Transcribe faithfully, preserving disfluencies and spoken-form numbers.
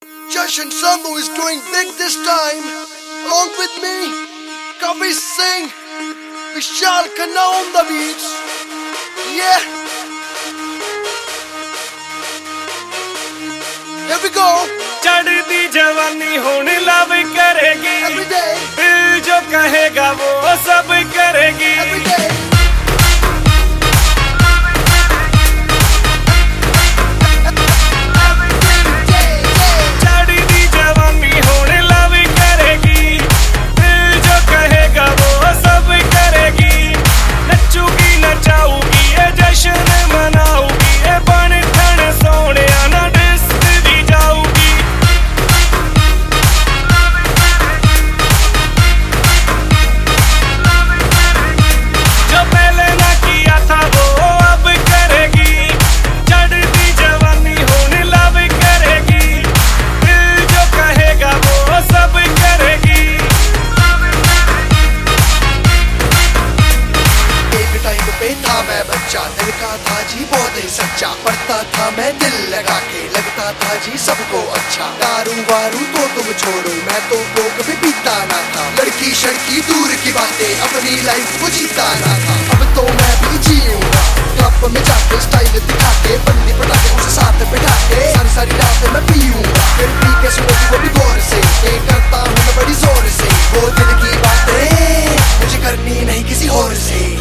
Jashan Sambu is doing big this time. Along with me, Kabir Singh, Vishal Khanna on the beats. Yeah. Here we go. चढ़ती जवानी होने love करेगी, Every day. दिल जो कहेगा वो सब करेगी। Every day. लगता था जी बहुत ही सच्चा, पढ़ता था मैं दिल लगा के, लगता था जी सबको अच्छा। दारू वारू तो तुम छोड़ो, मैं तो वो कभी पीता ना था। लड़की शड़की दूर की बातें, अपनी लाइफ को जीता ना था। अब तो मैं भी जीऊंगा क्लब में जाके, स्टाइल दिखा के, बंदी पटा के उसे साथ बिठा के, सारी सारी रात मैं पीऊंगा। फिर पी के सुनोगी वो भी गौर से, ये करता हूँ मैं बड़ी जोर से। वो दिल की बातें मुझे करनी नहीं किसी और से।